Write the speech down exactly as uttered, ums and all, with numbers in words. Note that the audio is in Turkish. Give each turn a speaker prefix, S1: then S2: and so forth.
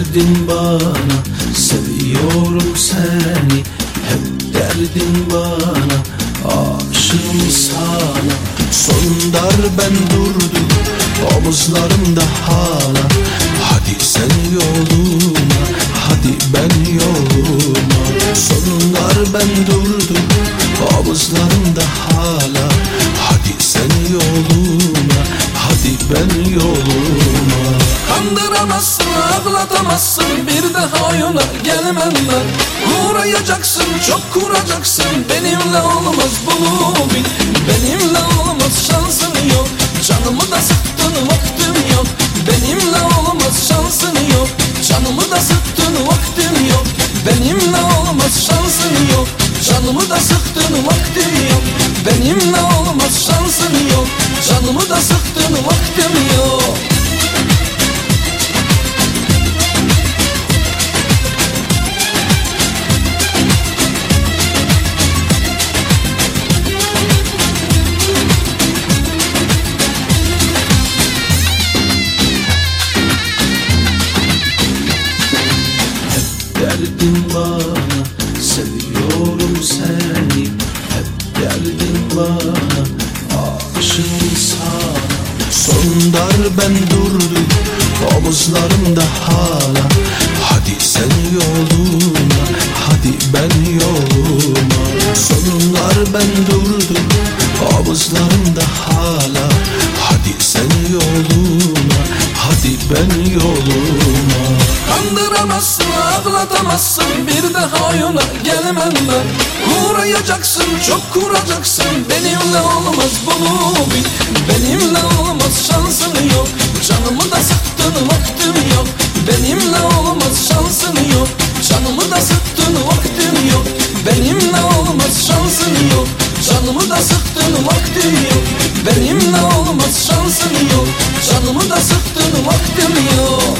S1: derdin bana, seviyorum seni. Hep derdin bana, aşığım sana. Son darben durdu omuzlarımda hala. Hadi sen yoluna, hadi ben yoluma. Son darben durdu omuzlarımda hala. Hadi sen yoluna, hadi ben yoluma.
S2: Kandıramazsın, ağlatamazsın, bir daha yola gelmem ben. Uğrayacaksın, çok kuracaksın, benimle olmaz bunu bil. Benimle olmaz, şansın yok, canımı da sıktın, vaktim yok. Benimle olmaz, şansın yok, canımı da sıktın, vaktim yok. Benimle olmaz, şansın yok, canımı da sıktın, vaktim yok. Benimle olmaz, şansın yok, canımı da sıktın, vaktim yok.
S1: Derdin bana, seviyorum seni. Hep derdin bana, aşığım sana. Son darben durdu omuzlarımda hala. Hadi sen yoluna, hadi ben yoluma. Son darben durdu omuzlarımda hala. Hadi sen yoluna, hadi ben yoluma.
S2: Kandıramazsın, ağlatamazsın, bir daha yola gelmem ben. Uğrayacaksın, çok kuracaksın, benimle olmaz bunu bil. Benimle olmaz, şansın yok, canımı da sıktın, vaktim yok. Benimle olmaz, şansın yok, canımı da sıktın, vaktim yok. Benimle olmaz, şansın yok, canımı da sıktın, vaktim yok. Benimle olmaz, şansın yok, canımı da sıktın, vaktim yok.